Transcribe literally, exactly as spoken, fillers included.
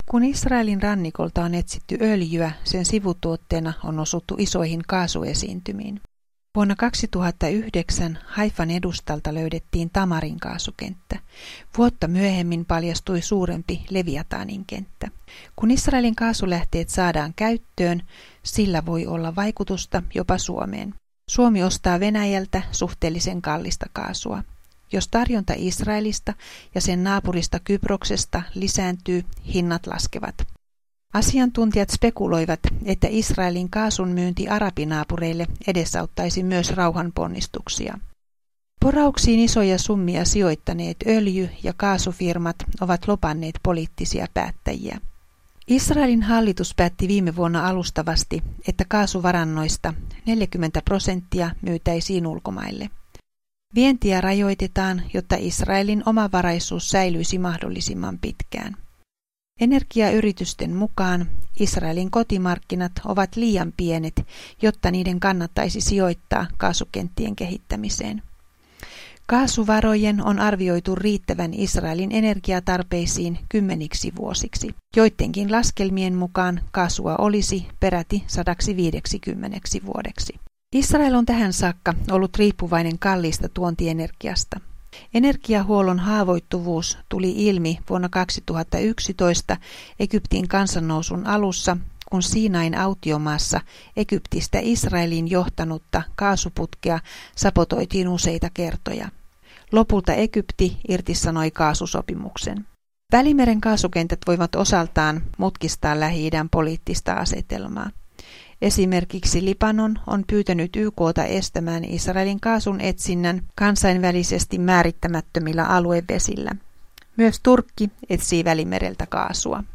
Kun Israelin rannikolta on etsitty öljyä, sen sivutuotteena on osuttu isoihin kaasuesiintymiin. Vuonna kaksituhattayhdeksän Haifan edustalta löydettiin Tamarin kaasukenttä. Vuotta myöhemmin paljastui suurempi Leviatanin kenttä. Kun Israelin kaasulähteet saadaan käyttöön, sillä voi olla vaikutusta jopa Suomeen. Suomi ostaa Venäjältä suhteellisen kallista kaasua. Jos tarjonta Israelista ja sen naapurista Kyproksesta lisääntyy, hinnat laskevat. Asiantuntijat spekuloivat, että Israelin kaasun myynti arabinaapureille edesauttaisi myös rauhanponnistuksia. Porauksiin isoja summia sijoittaneet öljy- ja kaasufirmat ovat lopanneet poliittisia päättäjiä. Israelin hallitus päätti viime vuonna alustavasti, että kaasuvarannoista neljäkymmentä prosenttia myytäisiin ulkomaille. Vientiä rajoitetaan, jotta Israelin omavaraisuus säilyisi mahdollisimman pitkään. Energiayritysten mukaan Israelin kotimarkkinat ovat liian pienet, jotta niiden kannattaisi sijoittaa kaasukenttien kehittämiseen. Kaasuvarojen on arvioitu riittävän Israelin energiatarpeisiin kymmeniksi vuosiksi. Joidenkin laskelmien mukaan kaasua olisi peräti sadaksi viideksikymmeneksi vuodeksi. Israel on tähän saakka ollut riippuvainen kalliista tuontienergiasta. Energiahuollon haavoittuvuus tuli ilmi vuonna kaksituhattayksitoista Egyptin kansannousun alussa, kun Siinain autiomaassa Egyptistä Israeliin johtanutta kaasuputkea sabotoitiin useita kertoja. Lopulta Egypti irtisanoi kaasusopimuksen. Välimeren kaasukentät voivat osaltaan mutkistaa Lähi-idän poliittista asetelmaa. Esimerkiksi Libanon on pyytänyt Y K:ta estämään Israelin kaasun etsinnän kansainvälisesti määrittämättömillä aluevesillä. Myös Turkki etsii Välimereltä kaasua.